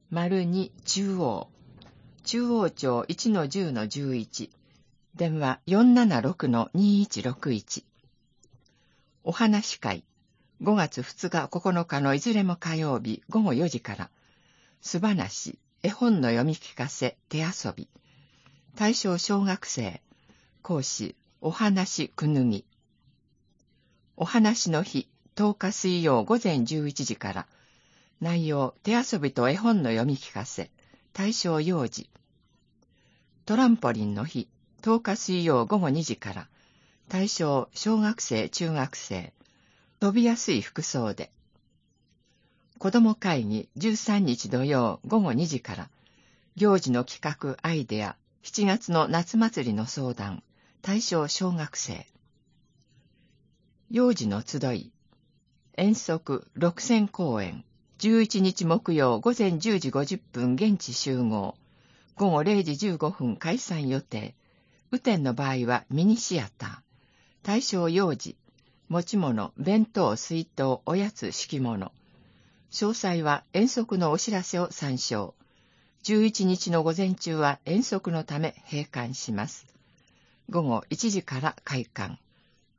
02中央。中央町 1-10-11。電話 476-2161。お話会。5月2日9日のいずれも火曜日午後4時から。素話、絵本の読み聞かせ、手遊び。対象小学生。講師、お話くぬぎ。お話の日、10日水曜午前11時から。内容、手遊びと絵本の読み聞かせ。対象幼児。トランポリンの日、10日水曜午後2時から。対象小学生、中学生。飛びやすい服装で。子ども会議13日土曜午後2時から。行事の企画、アイデア。7月の夏祭りの相談。対象小学生。幼児の集い。遠足6000公演。11日木曜午前10時50分現地集合。午後0時15分開催予定。雨天の場合はミニシアター。対象幼児。持ち物、弁当、水筒、おやつ、敷物。詳細は遠足のお知らせを参照。11日の午前中は遠足のため閉館します。午後1時から開館。